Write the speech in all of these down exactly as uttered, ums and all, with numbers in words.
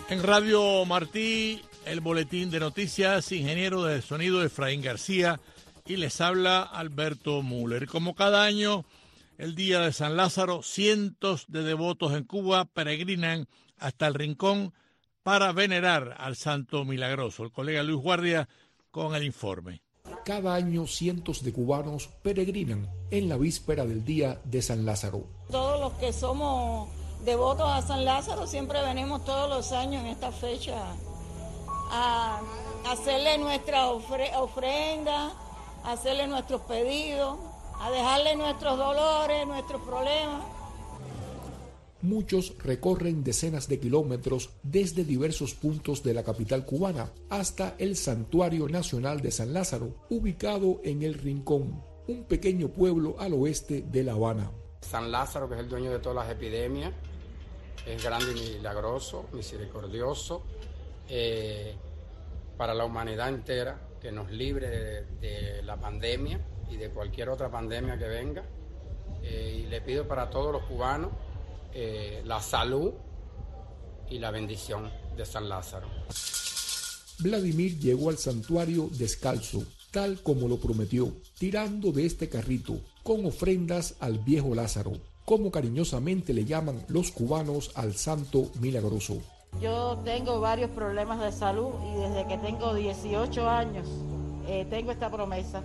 En Radio Martí, el boletín de noticias, ingeniero de sonido Efraín García, y les habla Alberto Müller. Como cada año, el día de San Lázaro, cientos de devotos en Cuba peregrinan hasta el Rincón para venerar al Santo Milagroso. El colega Luis Guardia con el informe. Cada año cientos de cubanos peregrinan en la víspera del día de San Lázaro. Todos los que somos devotos a San Lázaro siempre venimos todos los años en esta fecha a hacerle nuestra ofre- ofrenda, a hacerle nuestros pedidos, a dejarle nuestros dolores, nuestros problemas. Muchos recorren decenas de kilómetros desde diversos puntos de la capital cubana hasta el Santuario Nacional de San Lázaro, ubicado en El Rincón, un pequeño pueblo al oeste de La Habana. San Lázaro, que es el dueño de todas las epidemias, es grande y milagroso, misericordioso, eh, para la humanidad entera, que nos libre de, de la pandemia y de cualquier otra pandemia que venga. Eh, y le pido para todos los cubanos eh, la salud y la bendición de San Lázaro. Vladimir llegó al santuario descalzo, tal como lo prometió, tirando de este carrito, con ofrendas al viejo Lázaro, como cariñosamente le llaman los cubanos al Santo Milagroso. Yo tengo varios problemas de salud y desde que tengo dieciocho años eh, tengo esta promesa.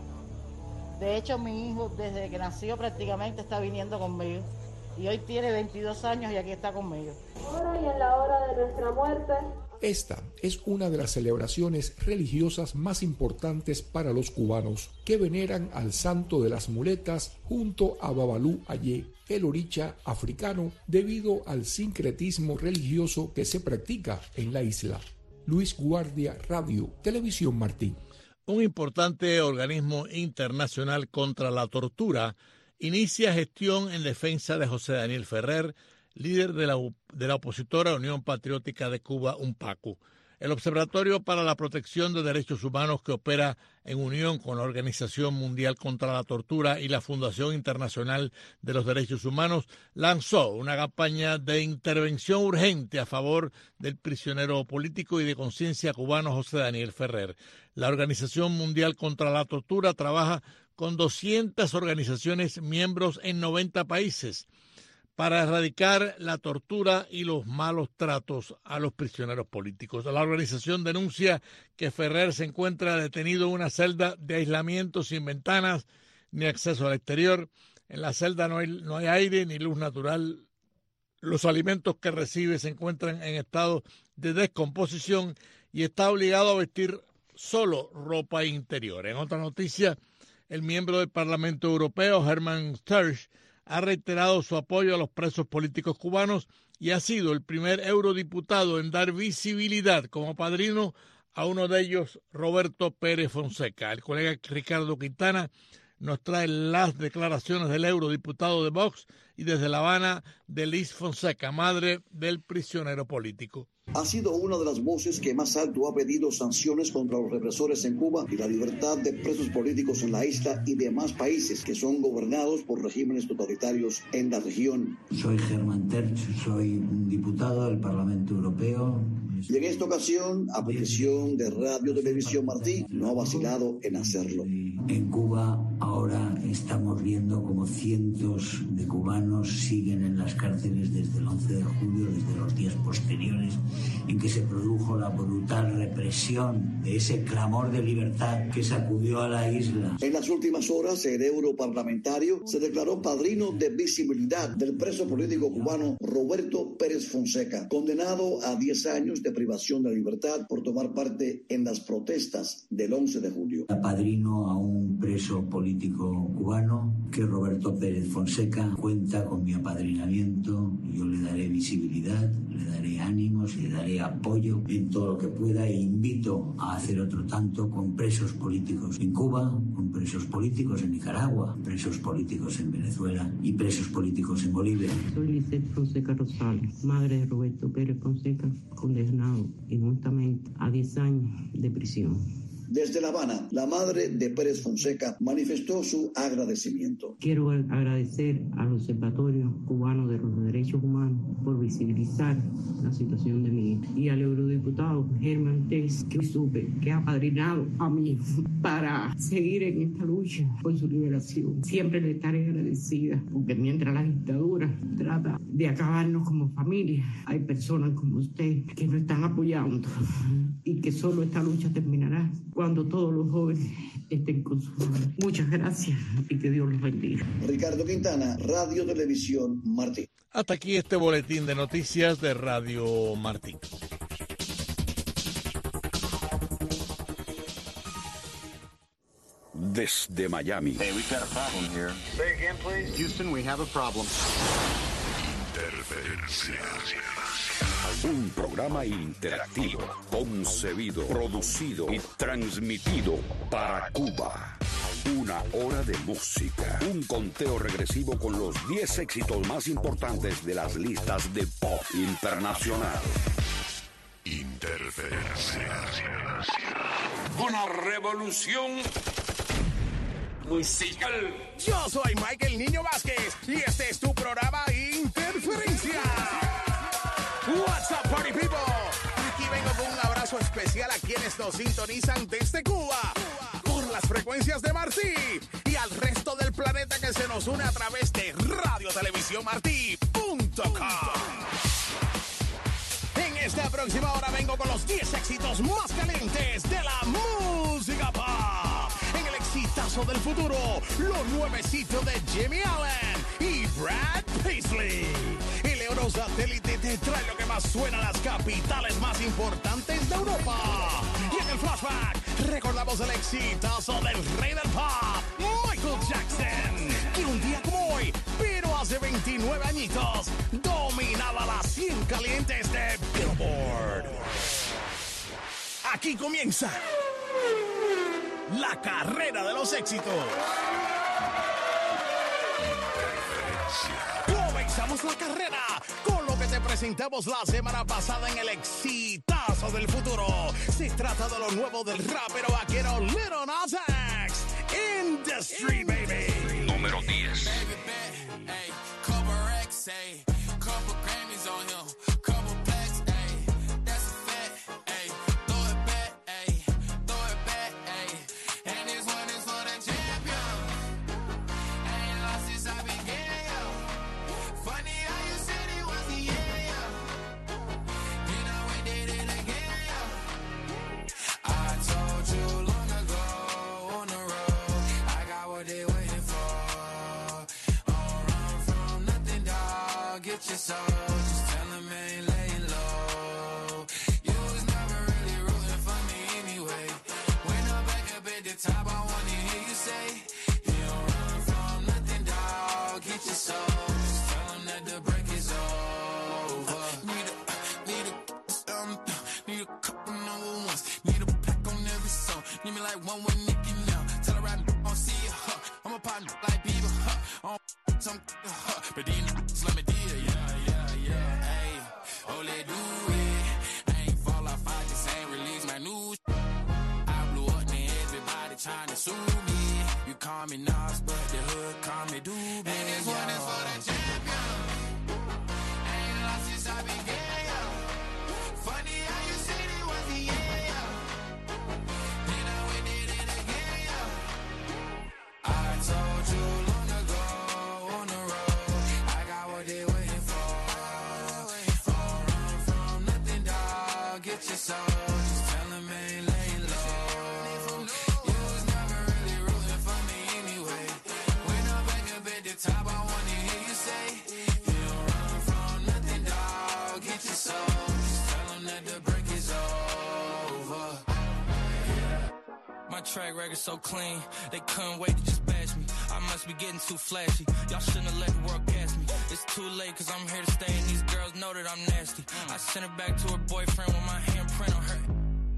De hecho, mi hijo desde que nació prácticamente está viniendo conmigo y hoy tiene veintidós años y aquí está conmigo. Ahora y en la hora de nuestra muerte. Esta es una de las celebraciones religiosas más importantes para los cubanos, que veneran al Santo de las Muletas junto a Babalú Ayé, el oricha africano, debido al sincretismo religioso que se practica en la isla. Luis Guardia, Radio, Televisión Martí. Un importante organismo internacional contra la tortura inicia gestión en defensa de José Daniel Ferrer, líder de la, de la opositora Unión Patriótica de Cuba, UNPACU. El Observatorio para la Protección de Derechos Humanos, que opera en unión con la Organización Mundial contra la Tortura y la Fundación Internacional de los Derechos Humanos, lanzó una campaña de intervención urgente a favor del prisionero político y de conciencia cubano José Daniel Ferrer. La Organización Mundial contra la Tortura trabaja con doscientas organizaciones miembros en noventa países para erradicar la tortura y los malos tratos a los prisioneros políticos. La organización denuncia que Ferrer se encuentra detenido en una celda de aislamiento sin ventanas ni acceso al exterior. En la celda no hay, no hay aire ni luz natural. Los alimentos que recibe se encuentran en estado de descomposición y está obligado a vestir solo ropa interior. En otra noticia, el miembro del Parlamento Europeo, Herman Sturge, ha reiterado su apoyo a los presos políticos cubanos y ha sido el primer eurodiputado en dar visibilidad como padrino a uno de ellos, Roberto Pérez Fonseca. El colega Ricardo Quintana nos trae las declaraciones del eurodiputado de Vox y desde La Habana de Liz Fonseca, madre del prisionero político. Ha sido una de las voces que más alto ha pedido sanciones contra los represores en Cuba y la libertad de presos políticos en la isla y demás países que son gobernados por regímenes totalitarios en la región. Soy Germán Terch, soy un diputado del Parlamento Europeo. Y en esta ocasión, a petición de Radio Televisión Martí, no ha vacilado en hacerlo. En Cuba ahora estamos viendo como cientos de cubanos siguen en las cárceles desde el once de julio, desde los días posteriores en que se produjo la brutal represión de ese clamor de libertad que sacudió a la isla. En las últimas horas, el europarlamentario se declaró padrino de visibilidad del preso político cubano Roberto Pérez Fonseca, condenado a diez años de privación de libertad por tomar parte en las protestas del once de julio. Padrino a un preso político cubano, que Roberto Pérez Fonseca cuenta con mi apadrinamiento. Yo le daré visibilidad, le daré ánimos, le daré apoyo en todo lo que pueda e invito a hacer otro tanto con presos políticos en Cuba, con presos políticos en Nicaragua, presos políticos en Venezuela y presos políticos en Bolivia. Soy Lisette Fonseca Rosales, madre de Roberto Pérez Fonseca, condenado injustamente a diez años de prisión. Desde La Habana, la madre de Pérez Fonseca manifestó su agradecimiento. Quiero agradecer al Observatorio Cubano de los Derechos Humanos por visibilizar la situación de mi hija y al eurodiputado Germán Teix, que supe que ha apadrinado a mi hijo para seguir en esta lucha por su liberación. Siempre le estaré agradecida porque mientras la dictadura trata de acabarnos como familia, hay personas como usted que nos están apoyando y que solo esta lucha terminará cuando todos los jóvenes estén con su madre. Muchas gracias y que Dios los bendiga. Ricardo Quintana, Radio Televisión Martí. Hasta aquí este boletín de noticias de Radio Martí. Desde Miami. Hey, we've got a problem here. Say again, please. Houston, we have a problem. Interferencia. Un programa interactivo, concebido, producido y transmitido para Cuba. Una hora de música, un conteo regresivo con los diez éxitos más importantes de las listas de pop internacional. Interferencia. Una revolución musical. Yo soy Michael Niño Vázquez y este es tu programa Interferencia. What's up, party people? Aquí vengo con un abrazo especial a quienes nos sintonizan desde Cuba por las frecuencias de Martí y al resto del planeta que se nos une a través de radio televisión martí punto com. En esta próxima hora vengo con los diez éxitos más calientes de la música pop. En el exitazo del futuro, los nuevecitos de Jimmy Allen y Brad Paisley. El Eurosatélite te trae lo que más suena a las capitales más importantes de Europa. Y en el flashback recordamos el exitazo del rey del pop, Michael Jackson, que un día como hoy, pero hace veintinueve añitos, dominaba las cien calientes de Billboard. Aquí comienza la carrera de los éxitos. Comenzamos la carrera con lo que te presentamos la semana pasada en el exitazo del futuro. Se trata de lo nuevo del rapero vaquero Lil Nas X. In the Street, baby. Número diez. Baby, baby, hey, couple racks, hey, couple Grammys on him, couple plaques, hey, that's a fact, hey, throw it back, hey, throw it back, hey, and this one is for the champion. I ain't lost since I began, yo. Funny how you said it was the end, yo. You know we did it again, yo. I told you long ago on the road, I got what they waiting for. Don't run from nothing, dog. Get your soul. Just tell them I ain't laying low. You was never really rooting for me anyway. When I'm back up at the top, I wanna hear you say, you don't run from nothing, dog. Get your soul. Just tell them that the break is over. Need a, need a, um, need a couple number ones. Need a pack on every song. Need me like one with Nicki now. Tell her I don't see it, huh. I'm a partner like Bieber, huh. On some, huh. But then let me deal, yeah, yeah, yeah. Hey, oh, let do it. I ain't fall off, I just ain't release my new sh- I blew up, and everybody trying to sue me. You call me Nas, but the hood call me Doobie. And this one is for the champion. I ain't lost since I began, yo. Funny how you said it was the end, yo. You know we did it again, yo. I told you long ago on the road, I got what they waiting for. Don't run from nothing, dog. Get your soul. Just tell them I ain't laying low. You was never really rooting for me anyway. When I'm back up at the top, I wanna hear you say, you don't run from nothing, dog. Get your soul. Just tell them that the break is over. My track record so clean, they couldn't wait to just bash me. I must be getting too flashy. Y'all shouldn't have let the world gas me. It's too late cause I'm here to stay and these girls know that I'm nasty. I sent her back to her boyfriend with my handprint on her.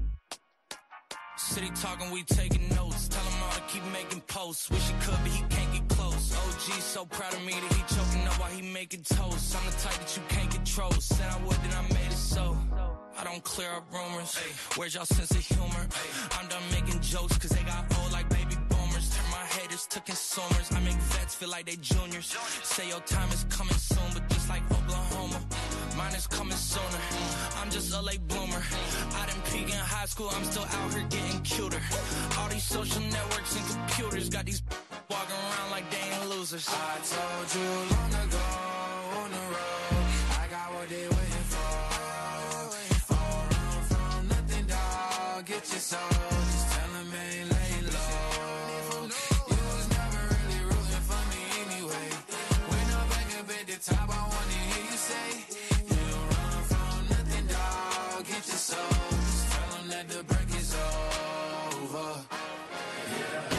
City talking, we taking notes. Tell him all to keep making posts. Wish he could, but he can't get close. O G so proud of me that he choking up while he making toast. I'm the type that you can't control. Said I would, then I made it so. I don't clear up rumors. Where's y'all sense of humor? I'm done making jokes cause they got old like baby boomers. Turn my haters to consumers. I make vets feel like they juniors. Say your time is coming soon, but just like Oklahoma, mine is coming sooner. I'm just a late bloomer. I didn't peak in high school, I'm still out here getting cuter. All these social networks and computers got these walking around like they ain't losers. I told you long ago on the road, I got what they waiting for. Don't run from nothing, dog. Get your soul, just tell them ain't lay low. You was never really rooting for me anyway. When I'm back up at the top, I wanna hear you say, you don't run from nothing, dog. Get your soul, just tell them that the break is over. Yeah.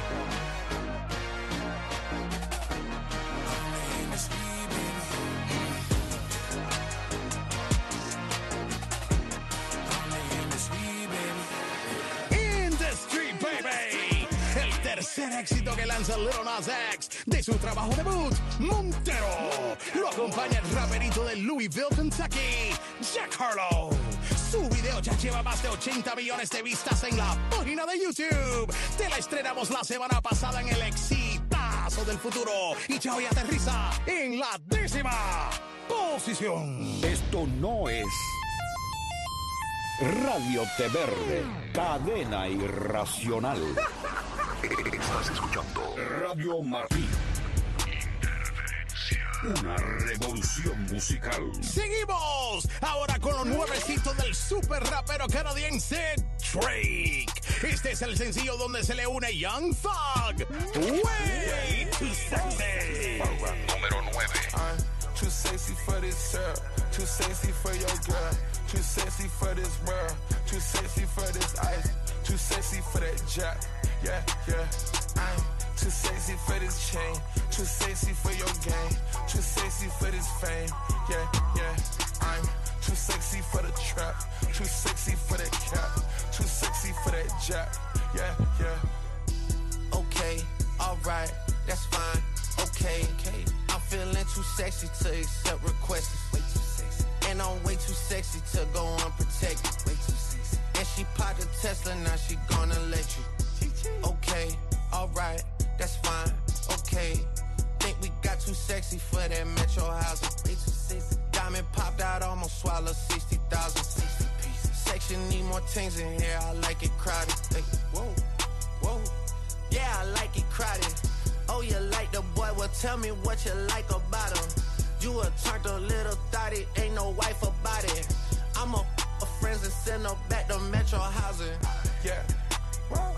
Tercer éxito que lanza Lil Nas X de su trabajo debut, Montero. Lo acompaña el raperito de Louisville, Kentucky, Jack Harlow. Su video ya lleva más de ochenta millones de vistas en la página de YouTube. Te la estrenamos la semana pasada en el exitazo del futuro y ya hoy aterriza en la décima posición. Esto no es Radio Té Verde, cadena irracional. Estás escuchando Radio Martín. Una revolución musical. Seguimos ahora con los nuevecitos del super rapero canadiense Drake. Este es el sencillo donde se le une Young Thug. Way Too Sexy. Número nueve. I'm too sexy for this syrup. Too sexy for your girl. Too sexy for this world. Too sexy for this ice. Too sexy for that jack. Yeah, yeah. I'm too sexy for this chain. Too sexy for your game. Too sexy for this fame. Yeah, yeah. I'm too sexy for the trap. Too sexy for that cap. Too sexy for that jack. Yeah, yeah. Okay, alright, that's fine. Okay, okay. I'm feeling too sexy to accept requests. Way too sexy. And I'm way too sexy to go unprotected. Way too sexy. And she popped a Tesla, now she gonna let you. Okay, alright, that's fine. Okay, think we got too sexy for that metro housing. Way too sexy. Diamond popped out, almost swallowed sixty thousand. sixty pieces. Section need more things in here, I like it crowded. Hey, whoa, whoa. Yeah, I like it crowded. Oh, you like the boy? Well, tell me what you like about him. You a turned a little thotty, ain't no wife about it. I'm a f- friends and send her back to metro housing. Yeah. Whoa.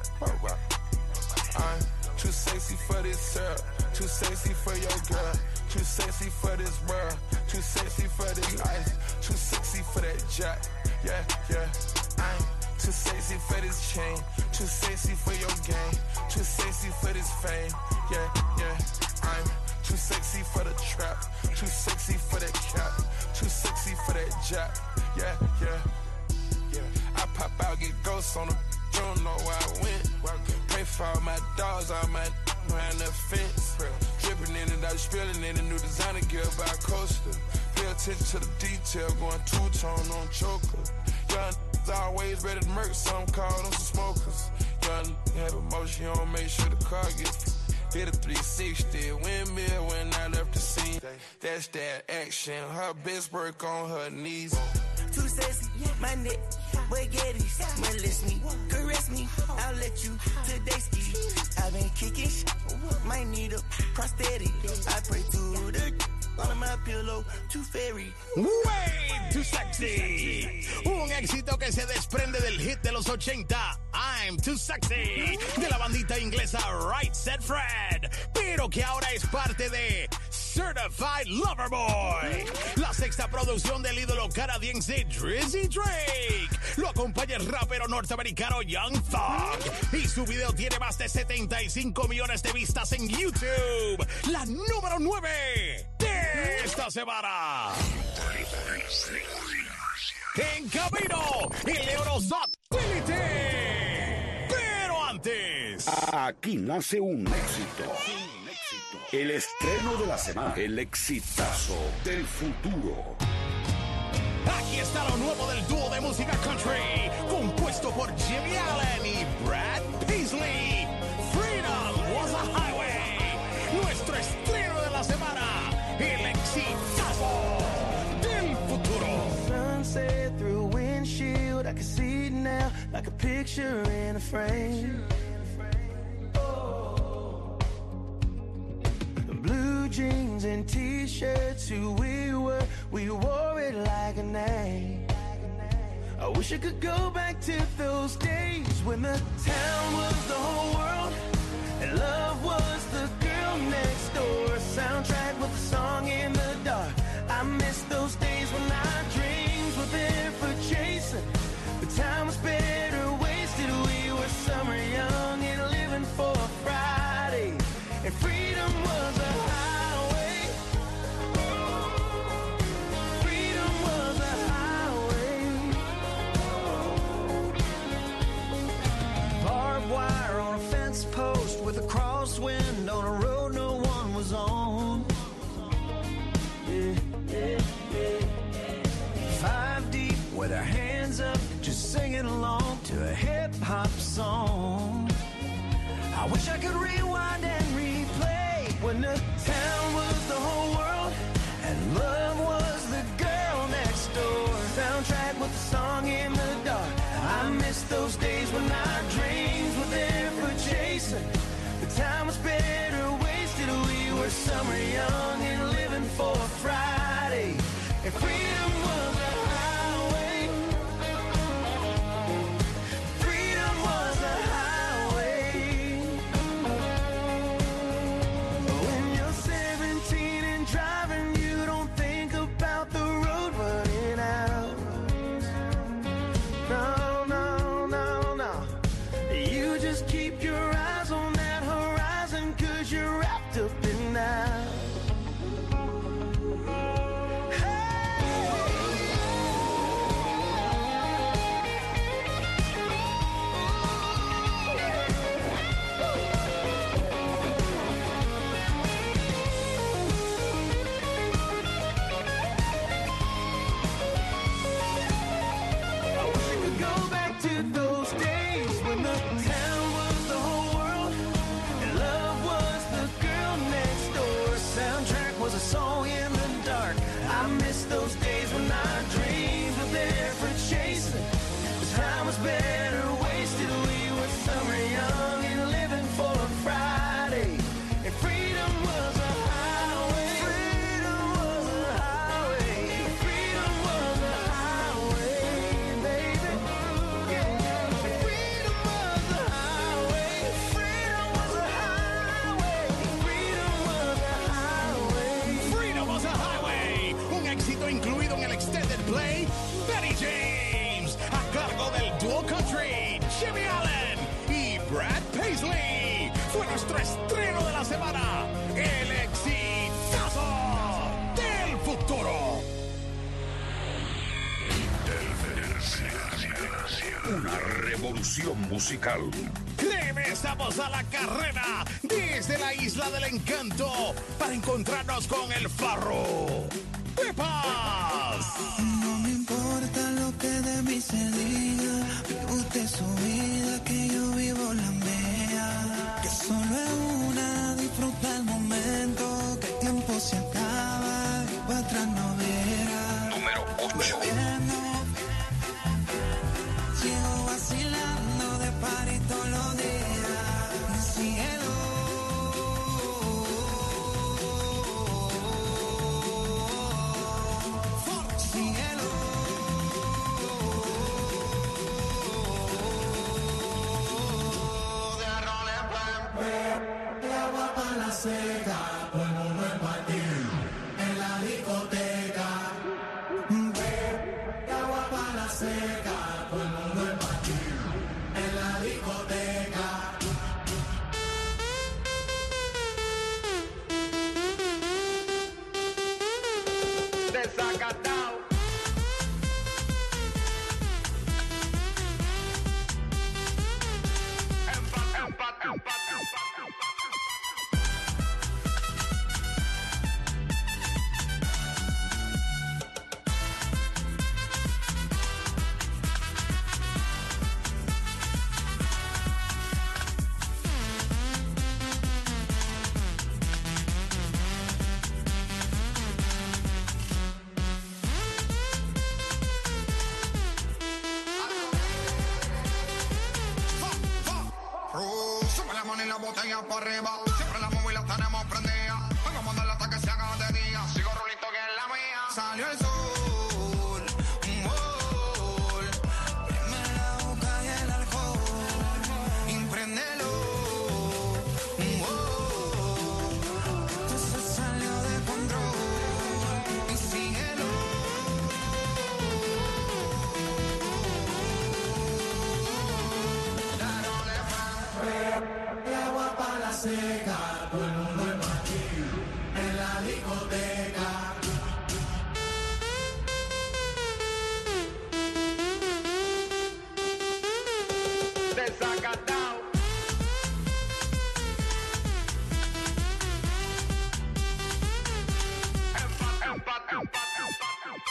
I'm too sexy for this syrup. Too sexy for your girl. Too sexy for this world. Too sexy for this ice. Too sexy for that jack. Yeah, yeah. I'm too sexy for this chain. Too sexy for your game. Too sexy for this fame. Yeah, yeah. I'm too sexy for the trap. Too sexy for that cap. Too sexy for that jack. Yeah, yeah. Yeah. I pop out, get ghosts on them. Don't know where I went. Pray for all my dogs, all my behind the fence. Dripping in it, I was spilling in a new designer gear by Coaster. Pay attention to the detail, going two-tone on choker. Young always ready to murk, some call them some smokers. Young have emotion, don't make sure the car gets hit a three sixty. Windmill when I left the scene. That's that action. Her best work on her knees. Too sexy, my neck, spaghettis, molest me, caress me, I'll let you today ski. I've been kicking shit, might need a prosthetic. I pray to the on my pillow, too fairy. Way Too Sexy. Un éxito que se desprende del hit de los ochenta, I'm Too Sexy, de la bandita inglesa Right Said Fred, pero que ahora es parte de Certified Lover Boy, la sexta producción del ídolo canadiense Drizzy Drake. Lo acompaña el rapero norteamericano Young Thug y su video tiene más de setenta y cinco millones de vistas en YouTube. La número nueve de esta semana. En camino, el Eurosatélite. Pero antes, aquí nace un éxito. El estreno de la semana. El exitazo del futuro. Aquí está está lo nuevo del dúo de música country, compuesto por Jimmy Allen y Brad Paisley. Freedom Was a Highway. Nuestro estreno de la semana, el exitazo del futuro. Sunset through a windshield, I can see it now, like a picture in a frame. Blue jeans and t-shirts, who we were, we wore it like a name. I wish I could go back to those days when the town was the whole world and love was the girl next door. A soundtrack with a song in the dark. I miss those days when our dreams were there for chasing. The time was better wasted. We were summer young and living for a Friday, and freedom was a highway. Freedom was a highway. Barbed wire on a fence post with a crosswind on a road no one was on. Yeah, yeah, yeah. Five deep with our hands up, just singing along to a hip-hop song. I wish I could rewind and replay when the town was the whole world and love was the girl next door. Soundtrack with a song in the dark. I miss those days when our dreams were there for chasing. The time was better wasted. We were summer young and living for a Friday, and freedom was a highway. Freedom was a highway. When you're seventeen and driving, you don't think about the road running out. No, no, no, no. You just keep your eyes on that horizon, 'cause you're wrapped up in that. Better wasted. We were summer young and living for a Friday, and freedom was a highway. Freedom was a highway. Freedom was a highway, baby. Yeah. Freedom was a highway. Freedom was a highway. Freedom was a highway. Freedom Was a Highway, un éxito incluido en el extended play Betty James, a cargo del dúo country Jimmy Allen y Brad Paisley. Fue nuestro estreno de la semana, el exitazo del futuro. Una revolución musical. Regresamos a la carrera desde la Isla del Encanto para encontrarnos con el Farro. ¡Pepas! No me importa lo que de mí se diga, vive usted su vida, que yo vivo la mía. Que solo es una, disfruta el momento, que el tiempo se acaba y para atrás no verá. Número ocho. Sigo vacilando de party todos los días. Cielo. Cielo. De arroz en plan. De agua para la seca, todo el mundo en party. En la discoteca. De agua para la seca, todo el mundo en party. En la discoteca. Desacatado. la botella por arriba. Siempre la móvil la tenemos prendida. Vengo a mandarla hasta que se haga de día. Sigo rulito que es la mía. Salió el sol, un gol. Prende la boca y el alcohol. Impréndelo, un gol. Esto se salió de control. Y síguelo. Y agua para la seca, todo el mundo en Madrid, en la discoteca. Desacatado. Empat, empat, empat, empat, empat.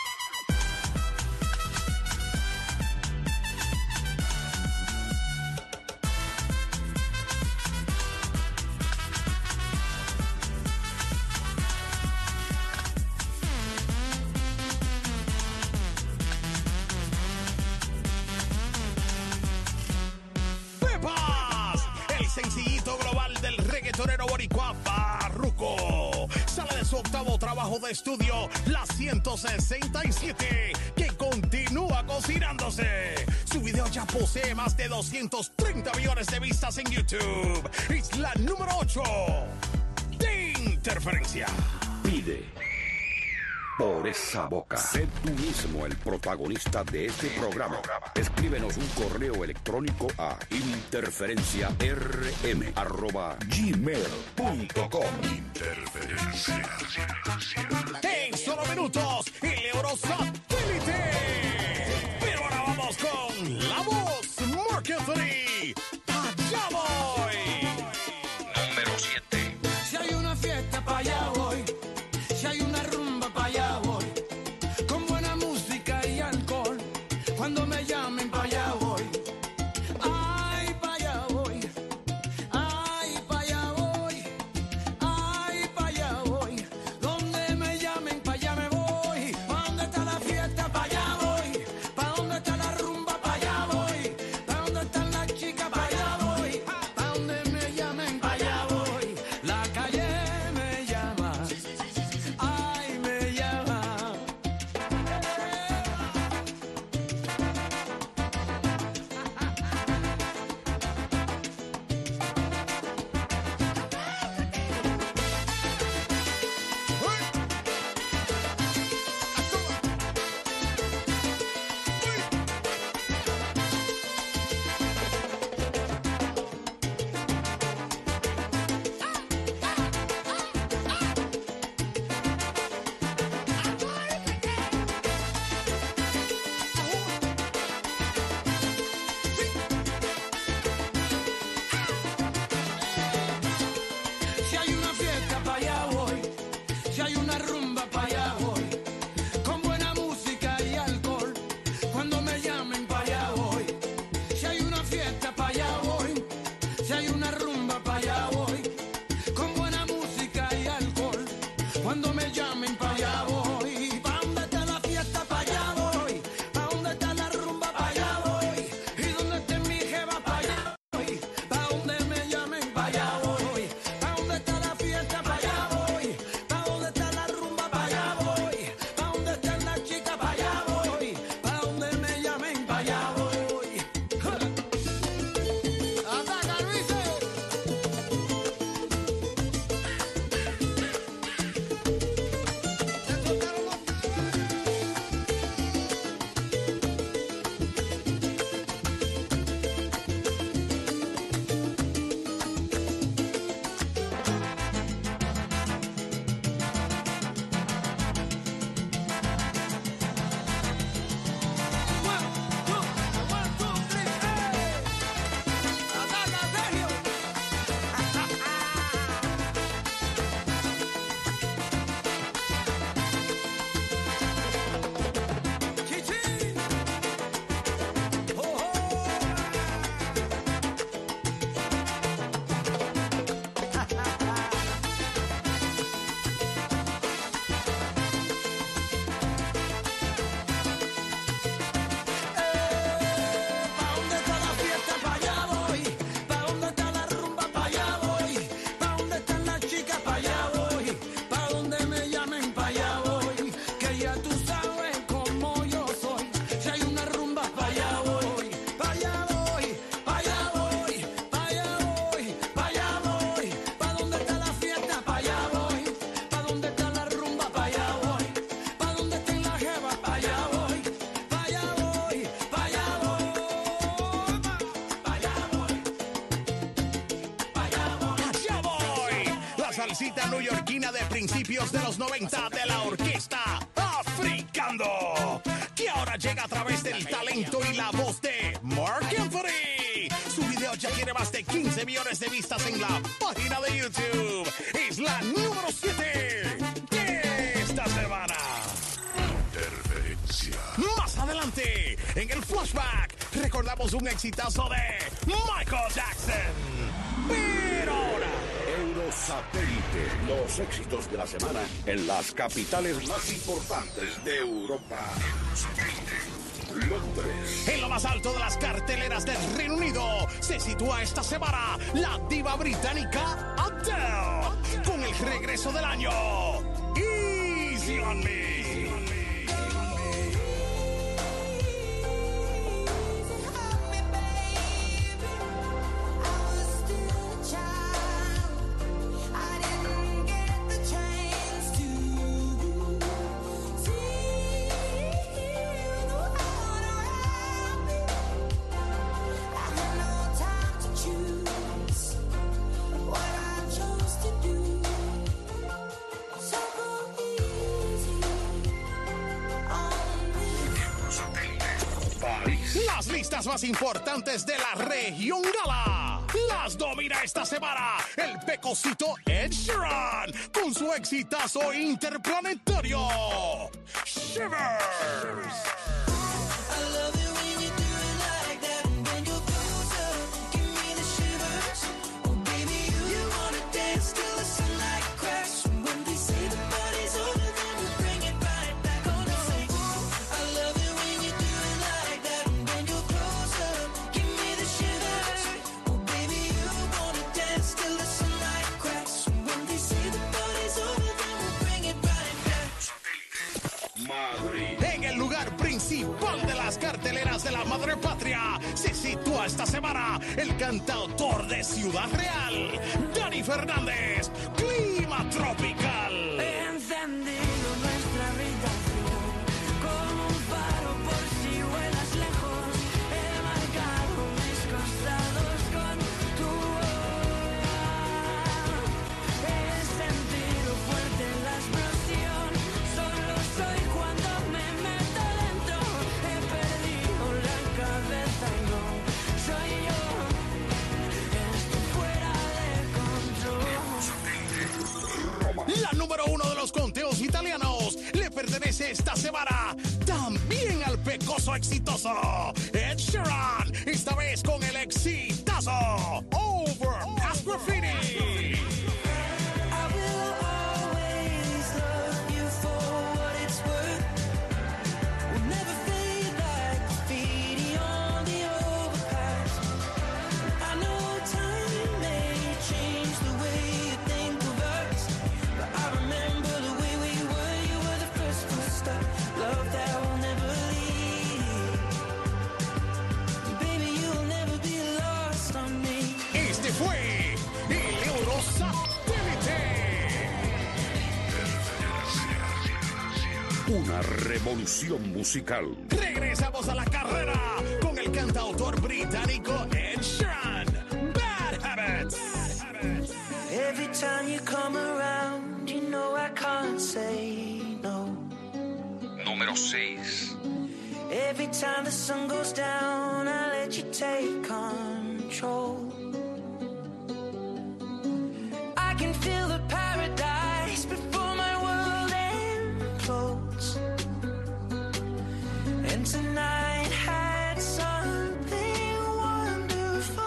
Sencillito global del reggaetonero boricua Farruko sale de su octavo trabajo de estudio, La ciento sesenta y siete, que continúa cocinándose. Su video ya posee más de doscientos treinta millones de vistas en YouTube. Es la número ocho de Interferencia. Pide por esa boca. Sé tú mismo el protagonista de este programa. Escríbenos un correo electrónico a interferenciarm arroba gmail punto com. Interferencia. En solo minutos, el Eurosatélite. Pero ahora vamos con la voz, Marc Anthony. Allá voy. Número siete. Si hay una fiesta, pa' allá voy. Si hay una rumba, pa' allá voy. Con buena música y alcohol. Cuando me llamen, pa' allá voy. Ay, pa' allá voy. Ay, pa' allá voy. Ay, pa' allá voy. Donde me llamen, pa' allá me voy. ¿Pa' dónde está la fiesta? Pa' allá voy. ¿Pa' dónde está la rumba? Pa' allá voy. ¿Pa' dónde están las chicas? Pa' allá voy. ¿Pa' dónde me llamen? Pa' allá voy. La calle me llama. Ay, me llama. visita neoyorquina de principios de los noventa de la orquesta Africando, que ahora llega a través del talento y la voz de Mark Anthony. Su video ya tiene más de quince millones de vistas en la página de YouTube. Es la número siete de esta semana. Interferencia. Más adelante, en el flashback, recordamos un exitazo de Michael Jackson. Pero ahora, Eurosatélite, los éxitos de la semana en las capitales más importantes de Europa. Londres. En lo más alto de las carteleras del Reino Unido se sitúa esta semana la diva británica Adele con el regreso del año Easy on Me. Las listas más importantes de la región gala las domina esta semana el pecosito Ed Sheeran con su exitazo interplanetario Shivers. En el lugar principal de las carteleras de la madre patria se sitúa esta semana el cantautor de Ciudad Real, Dani Fernández, Clima Tropical. He encendido nuestra habitación como un faro por si vuelas lejos. He marcado mis costados con tu voz. He sentido fuerte la explosión. Solo soy cuando me meto dentro. He perdido la cabeza y no soy yo. Estoy fuera de control. La número uno de los conteos italianos le pertenece esta semana también al pecoso exitoso Ed Sheeran, esta vez con el exitazo Over as Graffiti. Este fue el Eurosatélite. Una revolución musical. Regresamos a la carrera con el cantautor británico Ed Sheeran. Bad Habits. Every time you come around, you know I can't say no. Número seis. Every time the sun goes down, I let you take control. I can feel the paradise before my world implodes. And tonight had something wonderful.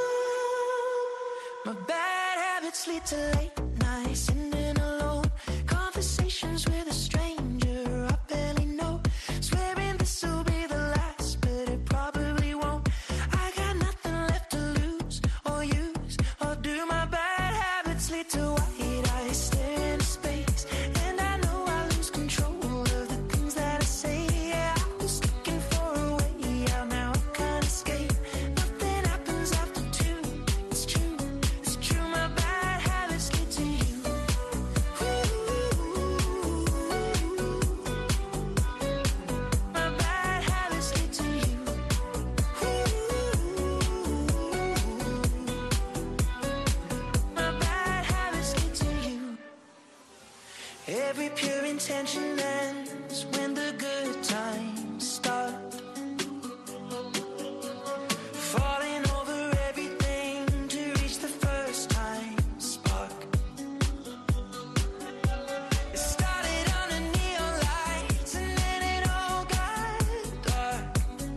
My bad habits lead to late nights, sitting alone, conversations with a stranger I barely know, swearing this will be the last, but it probably won't. I got nothing left to lose or use or do. My bad habits lead to white eyes staring into space, and I know I lose control of the things that I say. Yeah, I was looking for a way out, now I can't escape. Nothing happens after two. It's true, it's true. My bad habits lead to tension ends when the good times start. Falling over everything to reach the first time spark. It started under neon lights and then it all got dark.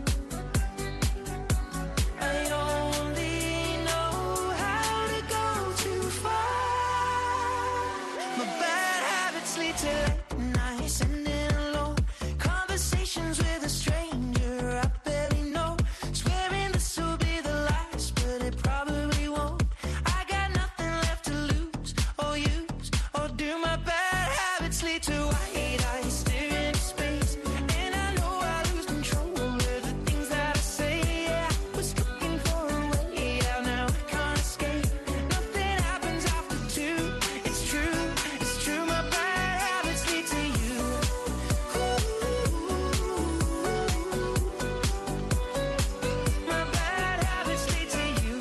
I only know how to go too far. My bad habits lead to late nights, sending alone conversations with a stranger I barely know. Swearing this will be the last, but it probably won't. I got nothing left to lose or use or do. My bad habits lead to white eyes staring into space, and I know I lose control of the things that I say. Yeah, I was looking for a way out, now I can't escape. Nothing happens after two. It's true, it's true. My bad habits lead to you. My bad habits lead to you.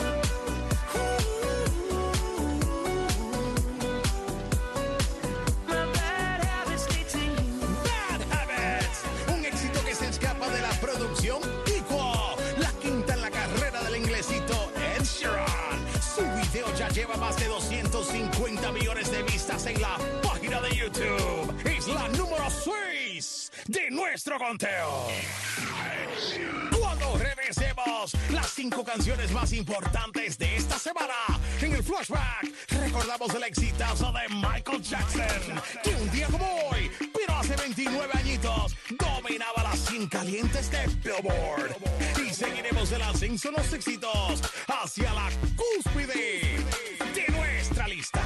My bad habits lead to you. Bad Habits, un éxito que se escapa de la producción Equal, la quinta en la carrera del inglesito Ed Sheeran. Su video ya lleva más de doscientos cincuenta millones de vistas en la página de YouTube. Es la número seis de nuestro conteo. Cuando regresemos, las cinco canciones más importantes de esta semana. En el flashback, recordamos el exitazo de Michael Jackson, que un día como hoy, pero hace veintinueve añitos, dominaba las cien calientes de Billboard. Y seguiremos el ascenso en los éxitos hacia la cúspide de nuestra lista.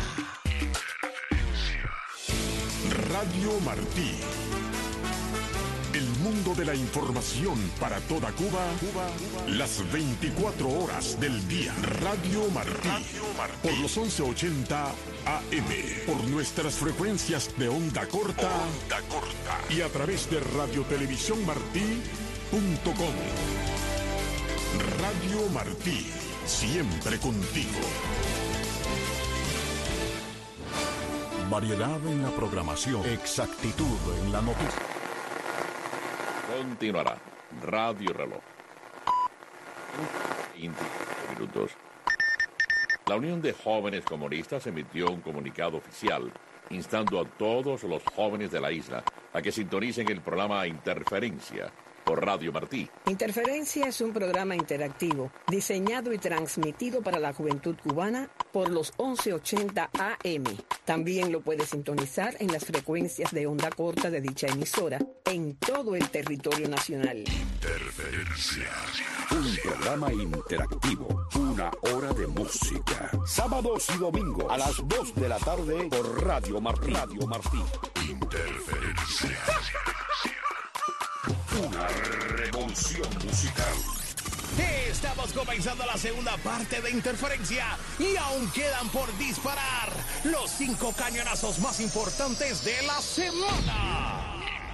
Radio Martí. El mundo de la información para toda Cuba, Cuba, las veinticuatro horas del día. Radio Martí, por los once ochenta A M, por nuestras frecuencias de onda corta, onda corta y a través de radiotelevisiónmartí punto com. Radio Martí, siempre contigo. Variedad en la programación, exactitud en la noticia. Continuará Radio Reloj. veinte minutos. La Unión de Jóvenes Comunistas emitió un comunicado oficial instando a todos los jóvenes de la isla a que sintonicen el programa Interferencia por Radio Martí. Interferencia es un programa interactivo diseñado y transmitido para la juventud cubana por los once ochenta A M. También lo puede sintonizar en las frecuencias de onda corta de dicha emisora en todo el territorio nacional. Interferencia. Un programa interactivo. Una hora de música. Sábados y domingos a las dos de la tarde por Radio Martí. Radio Martí. Interferencia. Una revolución musical. Estamos comenzando la segunda parte de Interferencia y aún quedan por disparar los cinco cañonazos más importantes de la semana.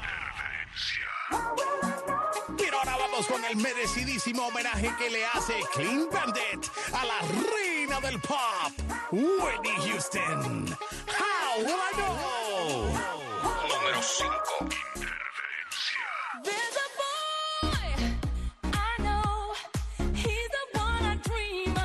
Pero ahora vamos con el merecidísimo homenaje que le hace Clean Bandit a la reina del pop, Whitney Houston. How will I know? Número cinco. There's a boy I know, he's the one I dream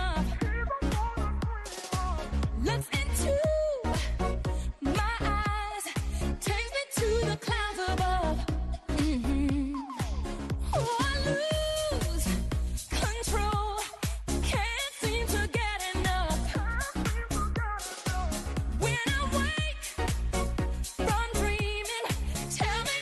of. Looks into my eyes, takes me to the clouds above. Mm-hmm. Oh, I lose control, can't seem to get enough. When I wake from dreaming, tell me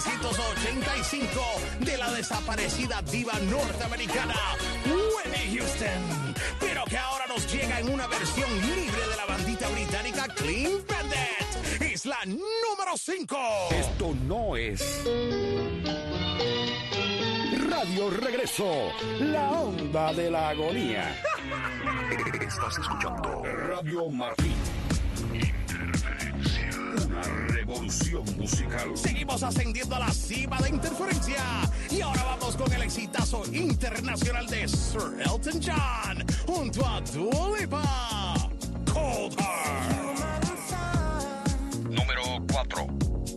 novecientos ochenta y cinco de la desaparecida diva norteamericana Whitney Houston, pero que ahora nos llega en una versión libre de la bandita británica Clean Bandit. Es la número cinco. Esto no es Radio Regreso, la onda de la agonía. Estás escuchando Radio Martín. Interferencia. Una revolución musical. Seguimos ascendiendo a la cima de Interferencia. Y ahora vamos con el exitazo internacional de Sir Elton John junto a Dua Lipa. Cold Heart. Número cuatro.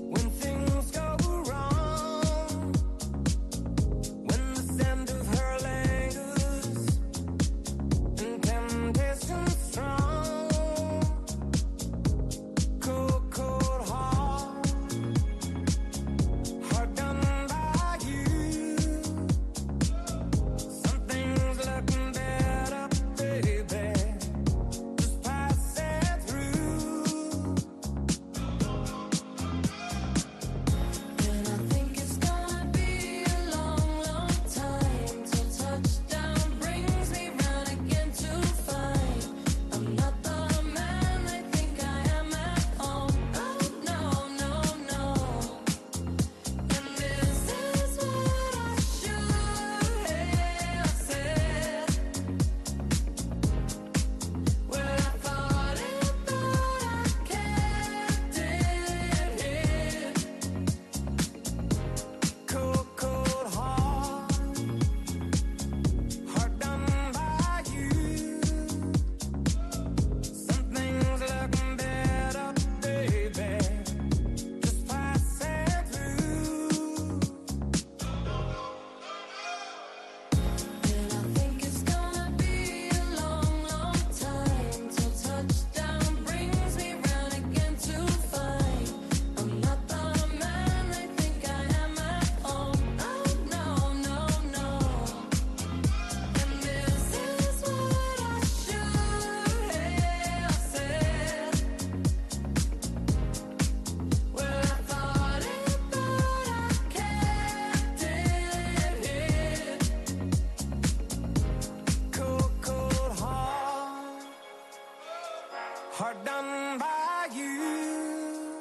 Hard done by you.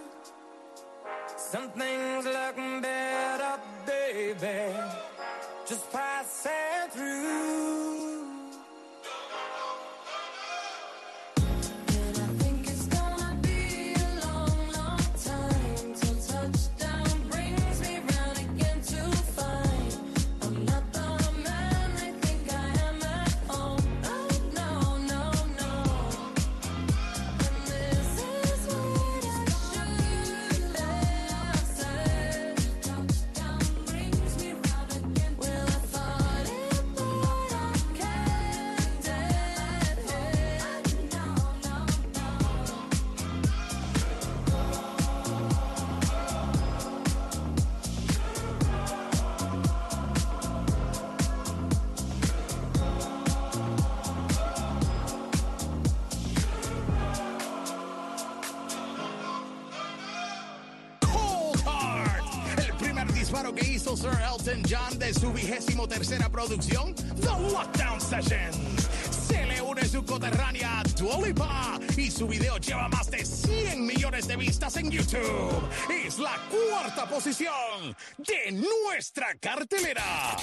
Something's looking better, baby. Just passing through. Que hizo Sir Elton John de su vigésimo tercera producción, The Lockdown Sessions. Se le une su coterránea Dua Lipa y su video lleva más de cien millones de vistas en YouTube. Es la cuarta posición de nuestra cartelera.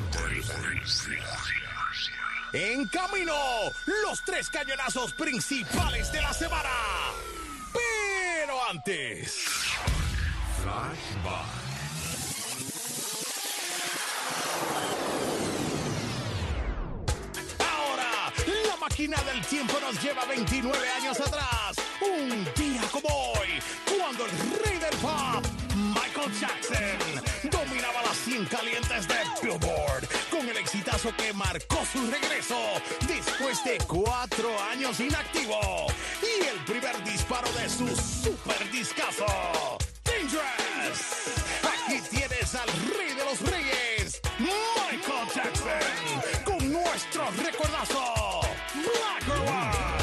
En camino, los tres cañonazos principales de la semana. Pero antes, Flashback. La máquina del tiempo nos lleva veintinueve años atrás, un día como hoy, cuando el rey del pop, Michael Jackson, dominaba las cien calientes de Billboard, con el exitazo que marcó su regreso después de cuatro años inactivo, y el primer disparo de su super discazo, Dangerous. Aquí tienes al rey de los reyes, Michael Jackson, con nuestro recordazo. Black or white.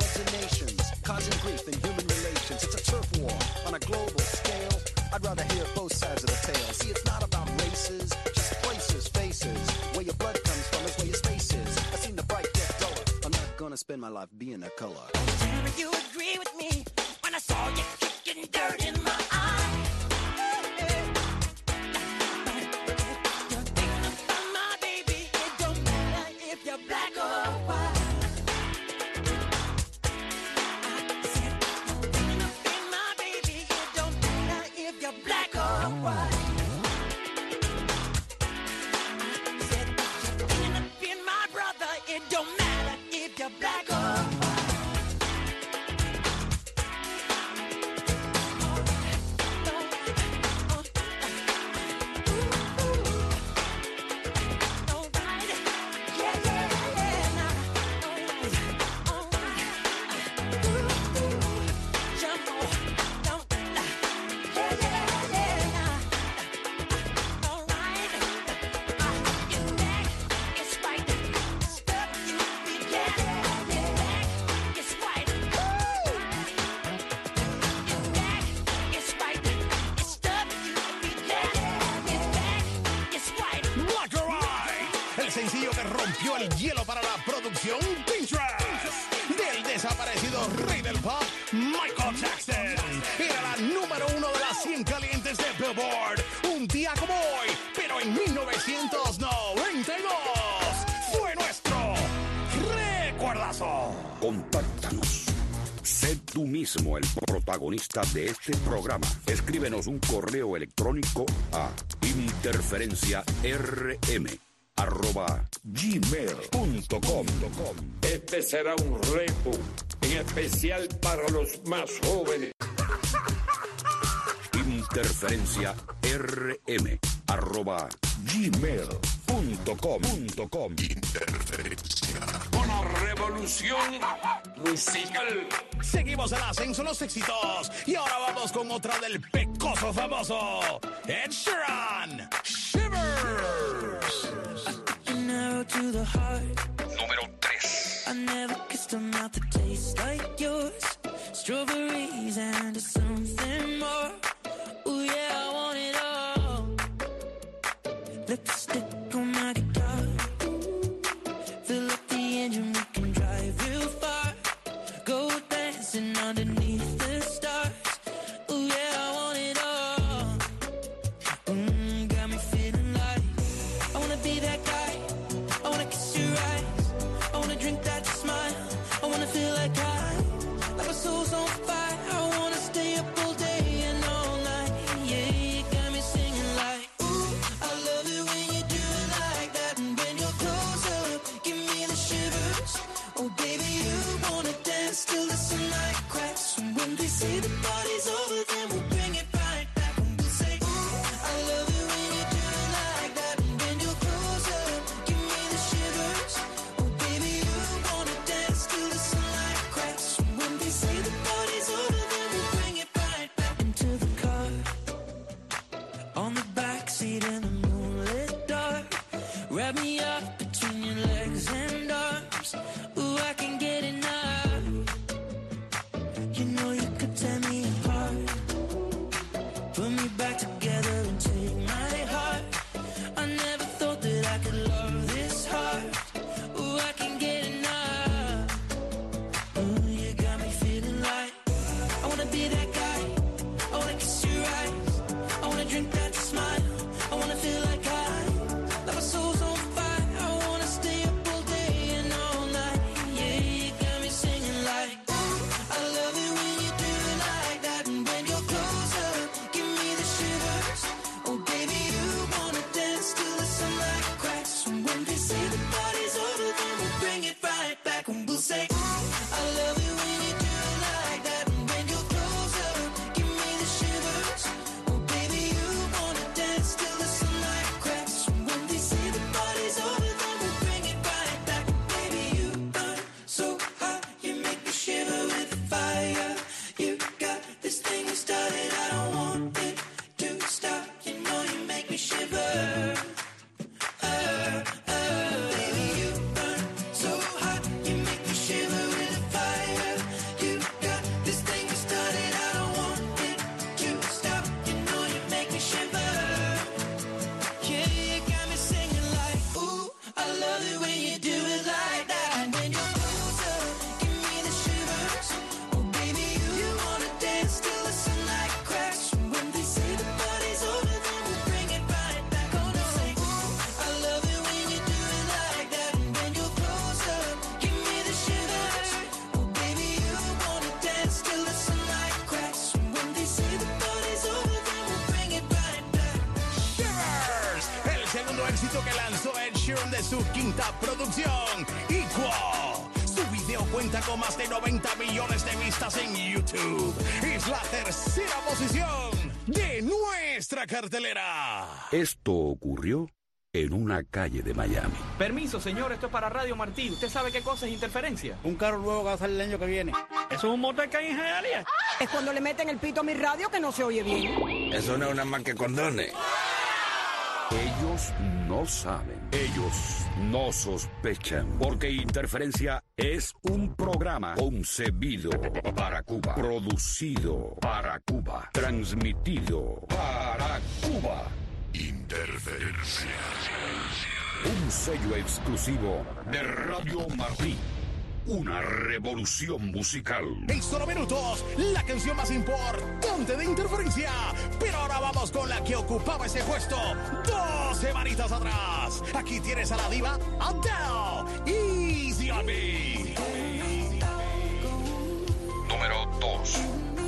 heads of nations, causing grief in human relations. It's a turf war on a global scale. I'd rather hear both sides of the tale. See, it's not about races, just places, faces. Where your blood comes from is where your space is. I've seen the bright get duller. I'm not gonna spend my life being a color. Tell me you agree with me when I saw you kicking dirt in my eye. You're thinking about my baby. It don't matter if you're black or white. I said you're thinking about my baby. It don't matter if you're black or white. I said you're thinking about my brother. It don't matter if you're black or white. Sencillo que rompió el hielo para la producción Pinterest del desaparecido rey del pop Michael Jackson. Era la número uno de las cien calientes de Billboard un día como hoy, pero en mil novecientos noventa y dos fue nuestro recuerdazo. Contáctanos. Sé tú mismo el protagonista de este programa. Escríbenos un correo electrónico a interferenciarm arroba gmail punto com. Este será un reto en especial para los más jóvenes. Interferencia rm arroba gmail punto com. Interferencia. Una revolución musical. Seguimos el ascenso en los éxitos y ahora vamos con otra del pecoso famoso Ed Sheeran, Shivers. Arrow to the heart. Número tres. I never kissed a mouth that tastes like yours. Strawberries and something more. Ooh yeah, I want it all. Lipstick on my guitar. Fill up the engine, we can drive real far. Go dancing underneath the stars. Ooh yeah, I want it all. Mm, got me feeling like I wanna be that guy. I wanna kiss your eyes. I wanna drink that smile. I wanna feel like I, like my soul's on fire. I wanna stay up all day and all night. Yeah, you got me singing like, ooh, I love it when you do it like that. And when you're close up, give me the shivers. Oh baby, you wanna dance till the sunlight cracks. And when they say the party's over, then we'll bring it right back. And we'll say, ooh, I love it when you do it like that. And when you're close up, give me the shivers. Oh baby, you wanna dance till the sunlight cracks. And when they say the party's over, then we'll bring it right back into the car. On the backseat in the moonlit dark. Wrap me up between your legs and arms. Ooh, I can get enough. You know you could tear me apart. éxito que lanzó Ed Sheeran de su quinta producción, Equal. Su video cuenta con más de noventa millones de vistas en YouTube. Es la tercera posición de nuestra cartelera. Esto ocurrió en una calle de Miami. Permiso, señor, esto es para Radio Martí. ¿Usted sabe qué cosa es interferencia? Un carro nuevo que va a salir el año que viene. ¿Eso es un motor que hay en Hialeah? Es cuando le meten el pito a mi radio que no se oye bien. Eso no es una más que condones. Ellos no saben, ellos no sospechan, porque Interferencia es un programa concebido para Cuba, producido para Cuba, transmitido para Cuba. Interferencia. Un sello exclusivo de Radio Martí. Una revolución musical. En solo minutos, la canción más importante de Interferencia. Pero ahora vamos con la que ocupaba ese puesto dos semanitas atrás. Aquí tienes a la diva Adele. Easy on me. Número dos.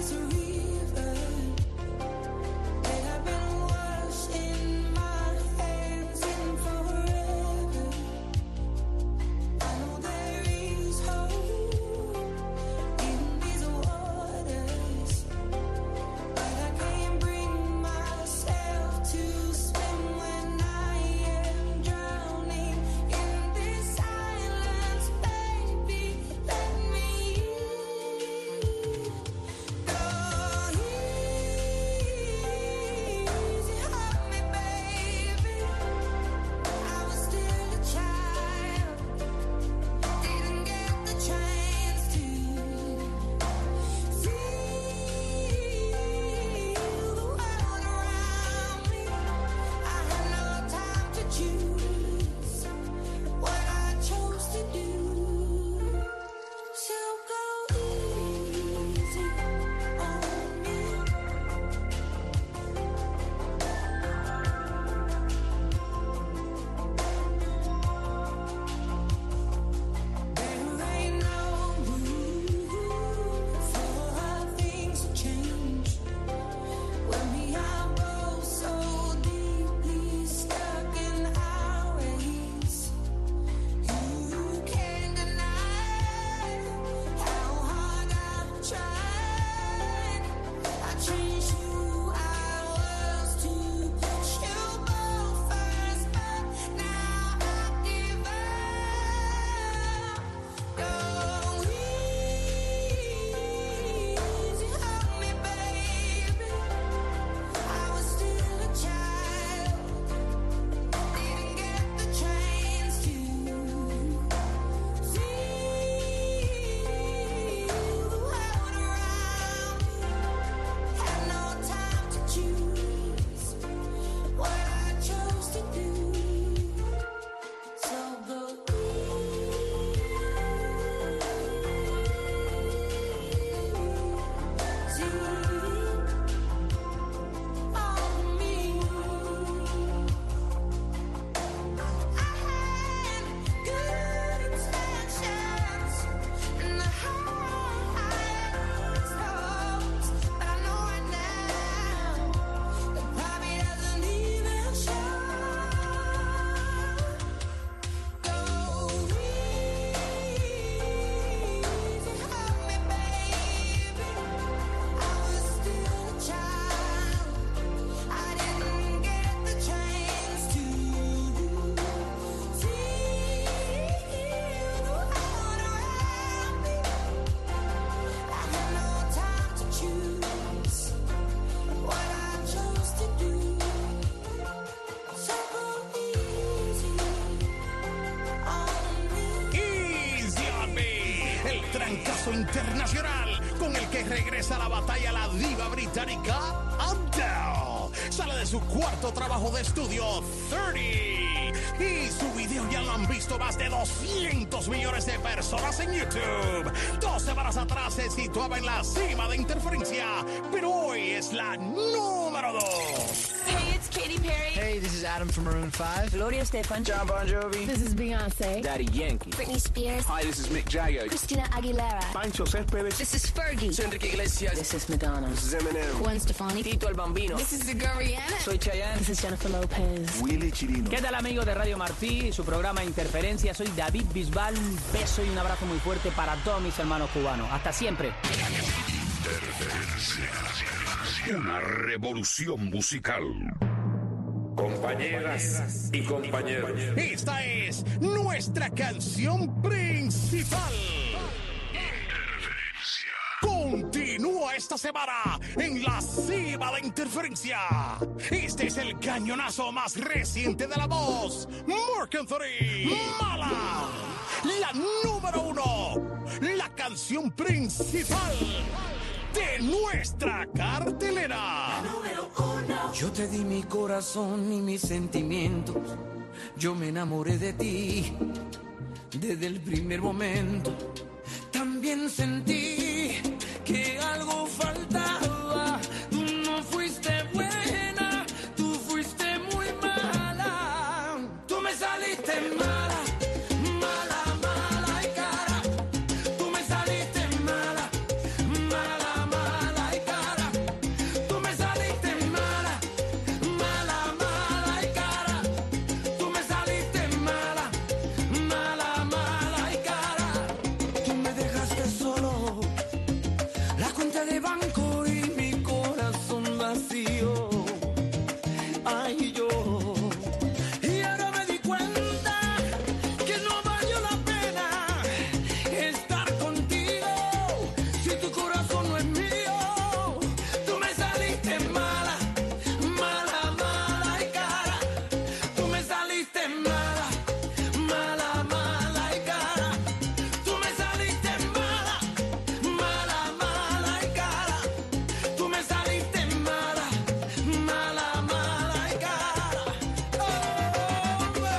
Internacional con el que regresa a la batalla la diva británica Adele. Sale de su cuarto trabajo de estudio, treinta, y su video ya lo han visto más de doscientos millones de personas en YouTube. Dos semanas atrás se situaba en la cima de Interferencia, pero hoy es la número dos. Hey, it's Katy Katy Perry. Hey, this is Adam from Maroon five. Gloria Estefan. John Bon Jovi. This is Beyonce. Daddy Yankee. Britney Spears. Hi, this is Mick Jagger. Christina Aguilera. Pancho Céspedes. This is Fergie. Soy Enrique Iglesias. This is Madonna. This is Eminem. Gwen Stefani. Tito el Bambino. This is Sigur Rihanna. Soy Chayanne. This is Jennifer Lopez. Willy Chirino. ¿Qué tal, amigos de Radio Martí? Su programa Interferencia. Soy David Bisbal. Un beso y un abrazo muy fuerte para todos mis hermanos cubanos. Hasta siempre. Una revolución musical. Compañeras y compañeros. Esta es nuestra canción principal. Continúa esta semana en la cima de Interferencia. Este es el cañonazo más reciente de la voz. Marc Anthony. Mala. La número uno. La canción principal de nuestra cartelera. Yo te di mi corazón y mis sentimientos. Yo me enamoré de ti desde el primer momento. También sentí que algo faltaba. Tú no fuiste buena, tú fuiste muy mala. Tú me saliste mala, mala, mala y cara. Tú me saliste mala, mala, mala y cara. Tú me saliste mala, mala, mala y cara. Tú me saliste mala, mala, mala y cara. Tú me dejaste solo, la cuenta de banco y mi corazón vacío. Ay, yo. Y ahora me di cuenta que no valió la pena estar contigo si tu corazón no es mío. Tú me saliste mala, mala, mala y cara. Tú me saliste mala, mala, mala y cara. Tú me saliste mala, mala, mala y cara. Tú me saliste mala, mala, mala y cara. Hombre.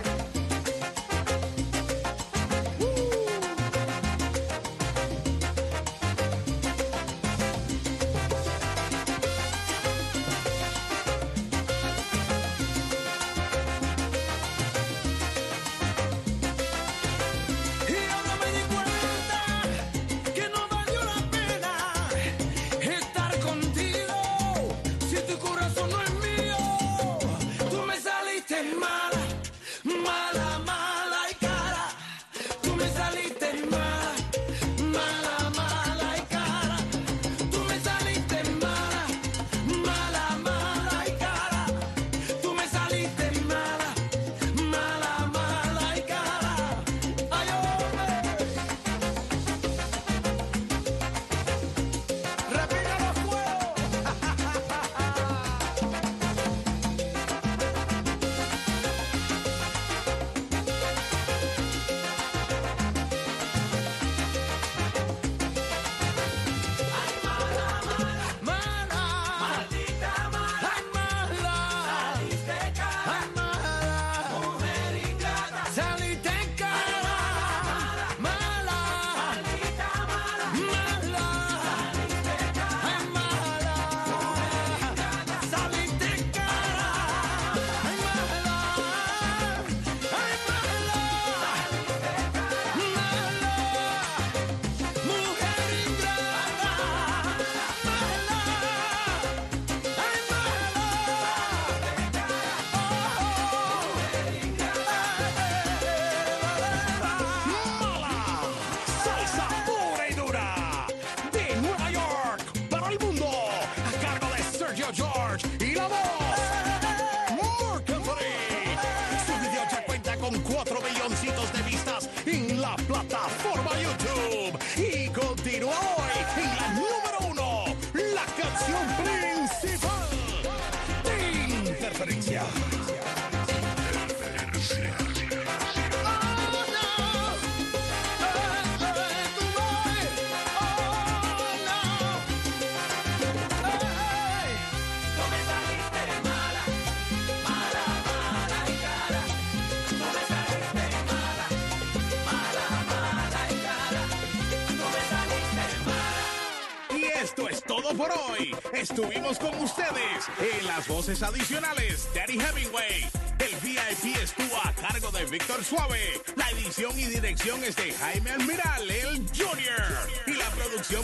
Y ahora me di cuenta que no valió la pena estar contigo si tu corazón no es mío. Tú me saliste mala, mala, mala y cara. Tú me saliste mala, mala, mala y cara. Tú me saliste mala, mala, mala y cara. Tú me saliste mala, mala, mala y cara. Ay, hombre. Repita los fuegos. Mala, maldita mala, ay mala, saliste cara, ay mala, mujer ingrata, saliste cara, mala, maldita mala, mala, saliste cara, ay mala, mujer ingrata, saliste cara, ay mala, ay mala, saliste cara, mala, mujer ingrata. Mala, salsa pura y dura de Nueva York para el mundo, a cargo de Sergio George y la voz Marc Anthony. Su video ya cuenta con cuatro milloncitos de vistas en la plataforma YouTube y continúa hoy en la número uno, la canción principal de Interferencia. Tú me saliste mala, esto es todo por hoy. Estuvimos con ustedes en las voces adicionales, Daddy Hemingway. El V I P estuvo a cargo de Víctor Suave. La edición y dirección es de Jaime Almiral, el Junior. Y la producción